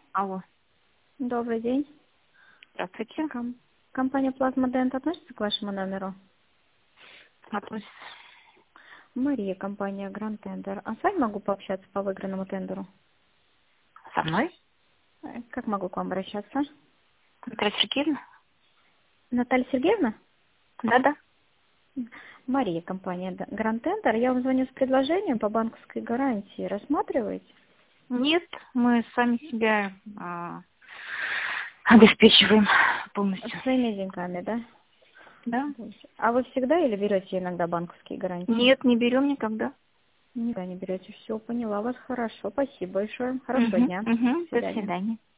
Алло, Добрый день. здравствуйте. Компания Плазма Дент относится к вашему номеру? Относится. Мария, компания Гранд Тендер. А с вами могу пообщаться по выигранному тендеру? Со мной? Как могу к вам обращаться? Наталья Сергеевна? Наталья Сергеевна? Да-да. Мария, компания Гранд Тендер. Я вам звоню с предложением по банковской гарантии. Рассматриваете? Нет, мы сами себя обеспечиваем полностью. Своими деньгами, да? Да? А вы всегда или берете иногда банковские гарантии? Нет, не берем никогда. Никогда не берете. Все, поняла вас. Хорошо. Спасибо большое. Хорошего Угу, дня. угу. До До свидания. свидания.